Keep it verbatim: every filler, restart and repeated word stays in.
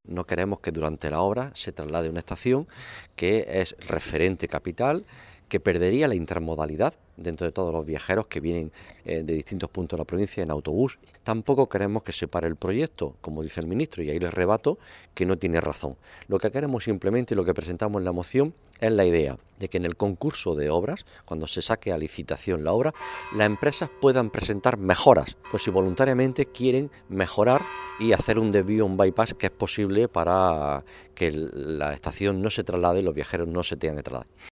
No queremos que durante la obra se traslade una estación que es referente capital, que perdería la intermodalidad dentro de todos los viajeros que vienen eh, de distintos puntos de la provincia en autobús. Tampoco queremos que se pare el proyecto, como dice el ministro, y ahí les rebato que no tiene razón. Lo que queremos simplemente, y lo que presentamos en la moción, es la idea de que en el concurso de obras, cuando se saque a licitación la obra, las empresas puedan presentar mejoras, pues si voluntariamente quieren mejorar y hacer un desvío, un bypass que es posible para que la estación no se traslade y los viajeros no se tengan que trasladar.